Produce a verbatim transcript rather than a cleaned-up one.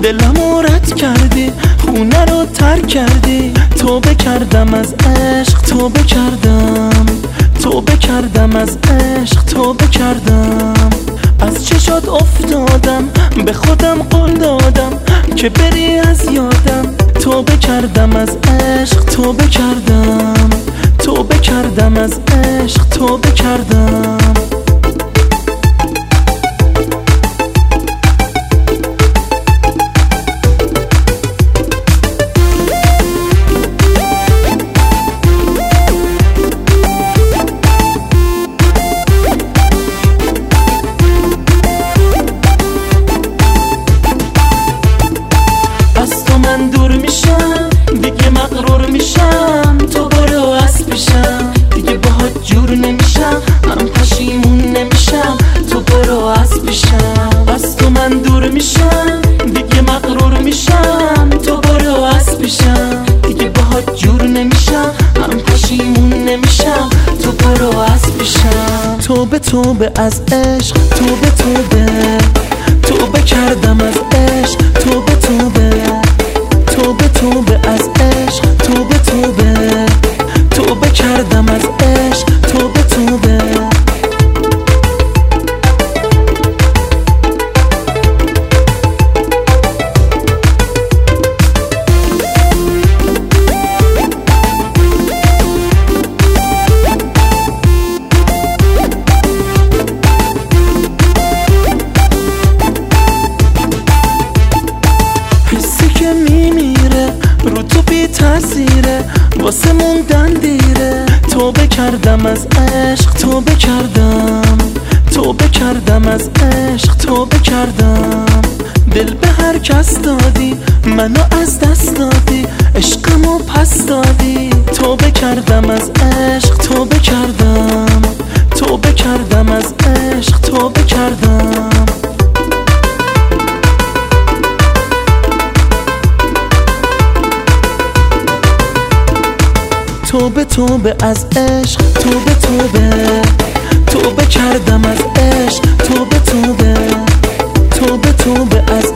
دلمو رد کردی، خونه رو ترک کردی. توبه کردم از عشق، توبه کردم، توبه کردم از عشق، توبه کردم. از چشات افتادم، به خودم قول دادم که بری از یادم. توبه کردم از عشق، توبه کردم، توبه کردم از عشق، توبه کردم. من دور میشم، دیگه مغرور میشم. تو برو از پیشم، دیگه باهات جور نمیشم. من پشیمون نمیشم، تو برو از پیشم. از تو من دور میشم، دیگه مغرور میشم. تو برو از پیشم، دیگه باهات جور نمیشم. من پشیمون نمیشم، تو برو از پیشم. توبه توبه از عشق، توبه توبه، توبه کردم از عشق. توبه توبه، توبه توبه از عشق. توبه توبه، توبه کردم از عشق. توبه توبه. حسی که میمیره رو تو بی تاثیره، واسه موندن دیره. توبه کردم از عشق، توبه کردم، توبه کردم از عشق. توبه کردم. دل به هر کس دادی، منو از دست دادی، عشقمو پس دادی. توبه کردم از عشق، توبه کردم، توبه کردم از عشق. توبه کردم. توبه توبه از عشق، توبه توبه، توبه کردم از عشق. توبه توبه، توبه توبه از